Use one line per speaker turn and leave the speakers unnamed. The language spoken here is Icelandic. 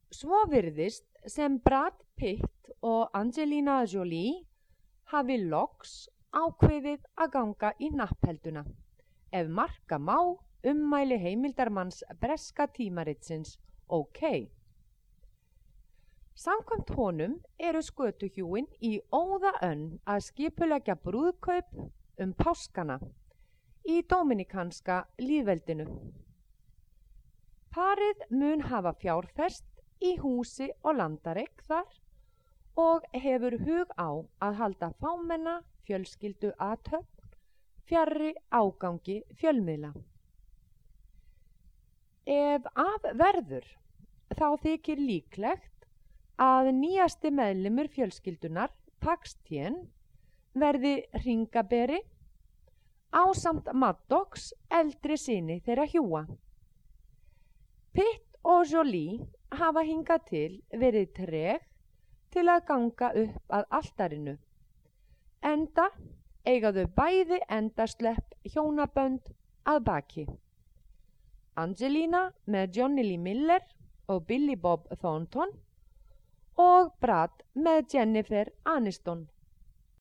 Svo virðist sem Brad Pitt og Angelina Jolie hafi loks ákveðið að ganga í hnapphelduna, ef marka má ummæli heimildarmanns breska tímaritsins OK. Samkvæmt honum eru skötuhjúin í óðaönn að skipuleggja brúðkaup páskana í Dóminikanska lýðveldinu. Parið mun hafa fjárfest í húsi og landareign þar og hefur hug á að halda fámenna fjölskyldu athöfn fjarri ágangi fjölmiðla. Ef af verður, þá þykir líklegt að nýjasti meðlimur fjölskyldunar, Paxton, verði hringaberi ásamt Maddox eldri syni þeirra hjúa. Pitt og Jolie hafa hingað til verið treg til að ganga upp að altarinu, enda eiga þau bæði endaslepp hjónabönd að baki. Angelina með Johnny Lee Miller og Billy Bob Thornton og Brad með Jennifer Aniston.